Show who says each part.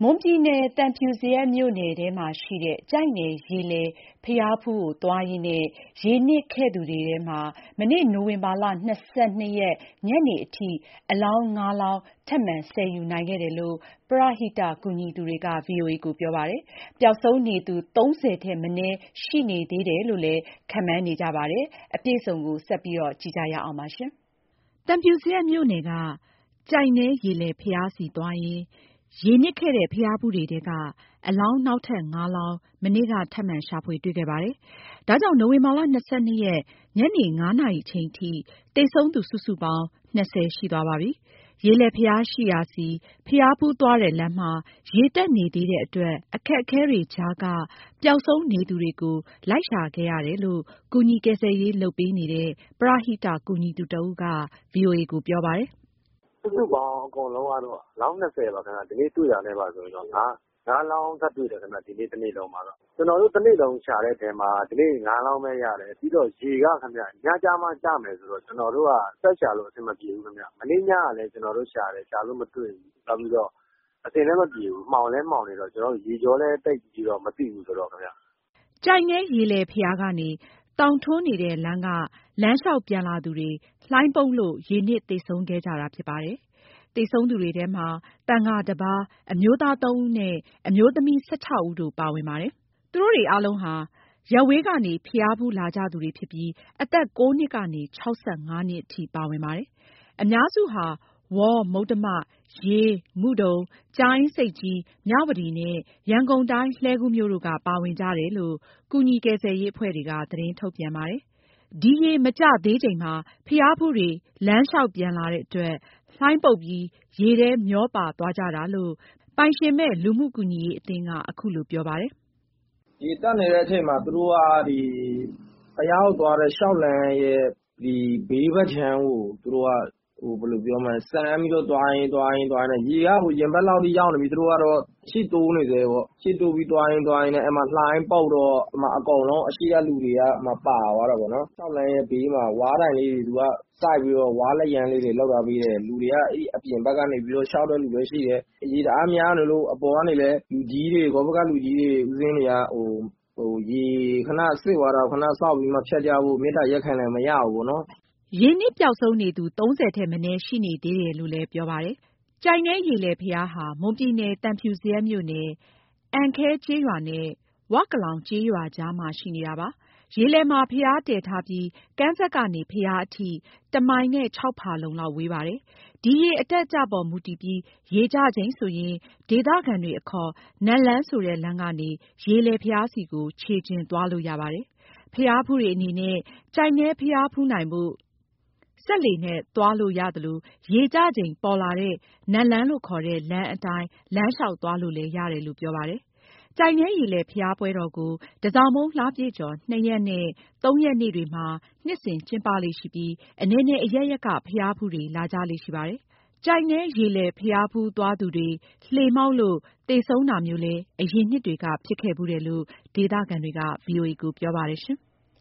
Speaker 1: မွန်ပြည်နယ် သံဖြူဇရပ်မြို့နယ်ထဲမှာရှိတဲ့ ကျိုက်နယ်ရေလယ်ဘုရားဖူးကိုသွားရင်းနဲ့ ရေနစ်ခဲ့သူတွေထဲမှာ မနေ့ နိုဝင်ဘာ ၂၂ ရက်ညနေအထိ အလောင်း ၅ လောင်း ထပ်မံဆယ်ယူနိုင်ခဲ့တယ်လို့ ပရဟိတကူညီသူတွေက VOA ကိုပြောပါတယ်။ ပျောက်ဆုံးနေသူ ၃၀ ထက်မနည်းရှိနေသေးတယ်လို့လည်း ခန့်မှန်းနေကြပါတယ်။ အပြည့်အစုံကို ဆက်ပြီးကြည့်ကြရအောင်ပါ။ သံဖြူဇရပ်မြို့နယ်က ကျိုက်နဲရေလယ်ဘုရားဆီသွားရင်း ရေနစ်ခဲ့တဲ့ ဘုရားဖူးတွေထဲက အလောင်းနောက်ထပ် ၅ လောင်း မနေ့က ထပ်မံရှာဖွေတွေ့ခဲ့ပါတယ်။ ဒါကြောင့် နိုဝင်ဘာ ၂၂ ရက် ညနေ ၅ နာရီအချိန်ထိ သေဆုံးသူ စုစုပေါင်း ၂၀ ရှိသွားပါပြီ။ ရေလယ်ဘုရားရှိရာဆီ ဘုရားဖူးသွားတဲ့လမ်းမှာ ရေတက်နေသေးတဲ့အတွက် အခက်အခဲတွေကြားက ပျောက်ဆုံးနေသူတွေကို လိုက်ရှာခဲ့ရတယ်လို့ ကူညီကယ်ဆယ်ရေးလုပ်ပေးနေတဲ့ ပရဟိတကူညီသူတဦးက VOA ကိုပြောပါတယ်။
Speaker 2: “စုစုပေါင်းအကုန်လုံးကတော့ အလောင်း ၂၀ ပါခင်ဗျ။ ဒီနေ့တွေ့တာနဲ့ပါဆိုရင်တော့ ၅ လောင်းထပ်တွေ့တယ်ခင်ဗျ။ ဒီနေ့တနေ့လုံးမှာတော့။ ကျနော်တို့တနေ့လုံးရှာတဲ့အထဲမှာ ဒီနေ့ ၅ လောင်းပဲရတယ်။ ပြီးတော့ရေကခင်ဗျ ညကျမှကျမယ်ဆိုတော့ ကျနော်တို့ကဆက်ရှာလို့အဆင်မပြေဘူးခင်ဗျ။ မနေ့ညကလည်း ကျနော်တို့ရှာတယ် ရှာလို့မတွေ့ဘူး။ နောက်ပြီးတော့အဆင်လည်းမပြေဘူး။ မှောင်လည်းမှောင်နေတော့ ကျနော်တို့ရေကြောလည်းသိပ်ပြီးတော့မသိဘူးဆိုတော့ခင်ဗျ။
Speaker 1: ” ကျိုက်နဲရေလယ်ဘုရားကနေ သောင်ထွန်းနေတဲ့လမ်းက လမ်းလျောက်ပြန်လာသူတွေ လှိုင်းပုန်းလို့ ရေနစ်သေဆုံးခဲ့ကြတာဖြစ်ပါတယ်။ သေဆုံးသူတွေထဲမှာ သံဃာ ၁ ပါး၊ အမျိုးသား ၃ ဦးနဲ့ အမျိုးသမီး ၁၆ ဦးတို့ ပါဝင်ပါတယ်။ သူတို့တွေအားလုံးဟာ ရပ်ဝေးကနေ ဘုရားဖူးလာကြသူတွေဖြစ်ပြီး အသက် ၉ နှစ်ကနေ ၆၅ နှစ်အထိ ပါဝင်ပါတယ်။ အများစုဟာ ဝေါ၊ မုတ္တမ၊ ရေး၊ မုဒုံ၊ ကြာအင်းဆိပ်ကြီး၊ မြဝတီနဲ့ ရန်ကုန်တိုင်း လှည်းကူးမြို့တို့က ပါဝင်ကြတယ်လို့ ကူညီကယ်ဆယ်ရေးအဖွဲ့တွေက သတင်းထုတ်ပြန်ပါတယ်။ ဒီရေမကျသေးချိန်မှာ ဘုရားဖူးတွေ လမ်းလျောက်ပြန်လာတဲ့အတွက် လှိုင်းပုတ်ပြီး ရေထဲမျောပါသွားကြတာလို့ ပိုင်ရှင်မဲ့ လူမှုကူညီရေးအသင်းက အခုလိုပြောပါတယ်
Speaker 3: ။ “ရေတက်နေတဲ့အချိန်မှာ သူတို့ကဘုရားကိုသွားတဲ့လျှောက်လမ်းရဲ့ဘေးဘက်ခြမ်းကို သူတို့ကဆန်ပြီးတော့သွားရင်းနဲ့ ရေကရင်ဘတ်လောက်ထိရောက်နေပြီ သူတို့ကတော့ရှေ့တိုးနေဆဲပေါ့။ ရှေ့တိုးပြီးသွားရင်းနဲ့ အဲ့မှာလှိုင်းပုတ်တော့ အကုန်လုံးအရှေ့ကလူတွေက ပါသွားတာပေါ့နော်။ လျှောက်လမ်းရဲ့ဘေးမှာ ဝါးတိုင်လေးတွေ သူကစိုက်ပြီးတော့ ဝါးလက်ရန်းလေးတွေလုပ်ထားပေးတယ်။ လူတွေက အဲ့အပြင်ဘက်ကနေပြီးတော့ လျှောက်တဲ့လူလည်းရှိတယ်။ ရေတအားများနေလို့ အပေါ်ကနေလည်း လူကြီးတွေ ဂေါပက လူကြီးတွေ ဦးဇင်းတွေက ရေခဏစစ်သွားတာကို ခဏစောင့်ပြီးမှ ဖြတ်ကြဖို့ မေတ္တာရပ်ခံလည်းမရဘူးပေါ့နော်။
Speaker 1: ” ရေနစ်ပျောက်ဆုံးနေသူ ၃၀ ထက်မနည်းရှိနေသေးတယ်လို့လည်း ပြောပါတယ်။ ကျိုက်နဲရေလယ်ဘုရားဟာ မွန်ပြည်နယ် သံဖြူဇရပ်မြို့နယ် အံခဲကျေးရွာနဲ့ ဝကလောင်ကျေးရွာကြားမှာရှိနေတာပါ။ ရေလယ်မှာ ဘုရားတည်ထားပြီး ကမ်းစပ်ကနေ ဘုရားအထိ ၁ မိုင်နဲ့ ၆ ဖာလုံလောက်ဝေးပါတယ်။ ဒီရေအတက်အကျပေါ်မူတည်ပြီး ရေကျချိန်ဆိုရင် ဒေသခံတွေအခေါ် နတ်လမ်းဆိုတဲ့လမ်းကနေ ရေလယ်ဘုရားဆီကို ခြေကျင်သွားလို့ရပါတယ်။ ဘုရားဖူးတွေအနေနဲ့ ကျိုက်နဲဘုရားဖူးနိုင်ဖို့ စက်လှေနဲ့သွားလို့ရသလို ရေကျချိန်ပေါ်လာတဲ့ နတ်လမ်းလို့ခေါ်တဲ့ လမ်းအတိုင်း လမ်းလျှောက်သွားလို့လည်းရတယ်လို့ ပြောပါတယ်။ ကျိုက်နဲရေလယ်ဘုရားပွဲတော်ကို တန်ဆောင်မုန်းလပြည့်ကျော် ၂ ရက်နဲ့ ၃ ရက်နေ့တွေမှာ နှစ်စဉ်ကျင်းပလေ့ရှိပြီး အနယ်နယ်အရပ်ရပ်က ဘုရားဖူးတွေ လာကြလေ့ရှိပါတယ်။ ကျိုက်နဲရေလယ်ဘုရားဖူးသွားသူတွေ လှေမှောက်လို့ သေဆုံးတာမျိုးလည်း အရင်နှစ်တွေက ဖြစ်ခဲ့ဖူးတယ်လို့ ဒေသခံတွေက VOA ကိုပြောပါတယ်။